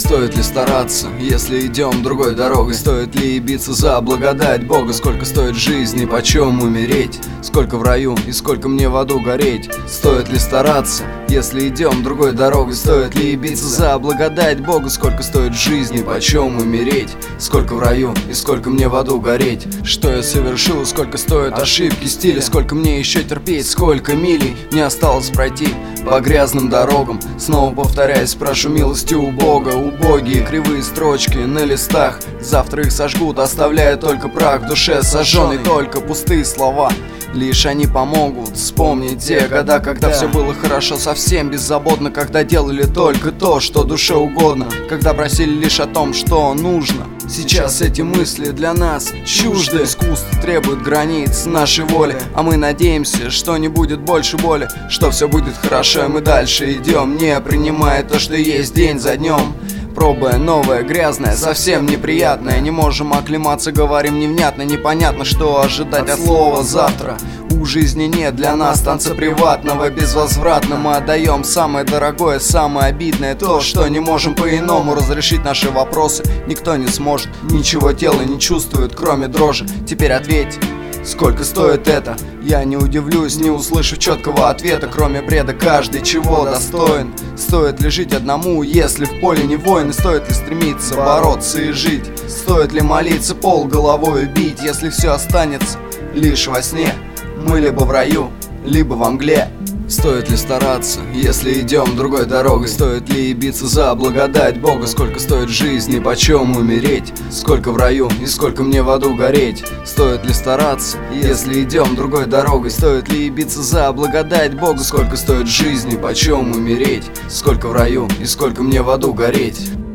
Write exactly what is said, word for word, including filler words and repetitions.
Стоит ли стараться, если идем другой дорогой? Стоит ли биться за благодать Бога? Сколько стоит жизнь и почем умереть? Сколько в раю и сколько мне в аду гореть? Стоит ли стараться, если идем другой дорогой? Стоит ли биться за благодать Бога? Сколько стоит жизнь и почем умереть? Сколько в раю и сколько мне в аду гореть? Что я совершил, сколько стоят ошибки стиля? Сколько мне еще терпеть, сколько милей мне осталось пройти по грязным дорогам? Снова повторяюсь, прошу милости у Бога. Убогие кривые строчки на листах, завтра их сожгут, оставляя только прах в душе сожженный. Только пустые слова, лишь они помогут вспомнить те года, когда все было хорошо, совсем беззаботно, когда делали только то, что душе угодно, когда просили лишь о том, что нужно. Сейчас эти мысли для нас чужды. Искусство требует границ нашей воли, а мы надеемся, что не будет больше боли, что все будет хорошо, и мы дальше идем, не принимая то, что есть день за днем. Пробуя новое, грязное, совсем неприятное. Не можем оклематься, говорим невнятно. Непонятно, что ожидать от слова завтра. У жизни нет для нас танца приватного. Безвозвратно мы отдаем самое дорогое, самое обидное, то, что не можем по-иному разрешить наши вопросы. Никто не сможет, ничего тело не чувствует, кроме дрожи. Теперь ответь, сколько стоит это? Я не удивлюсь, не услышав четкого ответа. Кроме бреда, каждый чего достоин? Стоит ли жить одному, если в поле не воин? И стоит ли стремиться бороться и жить? Стоит ли молиться, пол головой бить, если все останется лишь во сне? Мы либо в раю, либо во мгле. Стоит ли стараться, если идем другой дорогой? Стоит ли биться за благодать Бога? Сколько стоит жизнь и почем умереть? Сколько в раю и сколько мне в аду гореть? Стоит ли стараться, если идем другой дорогой? Стоит ли биться за благодать Бога? Сколько стоит жизнь и почем умереть? Сколько в раю и сколько мне в аду гореть?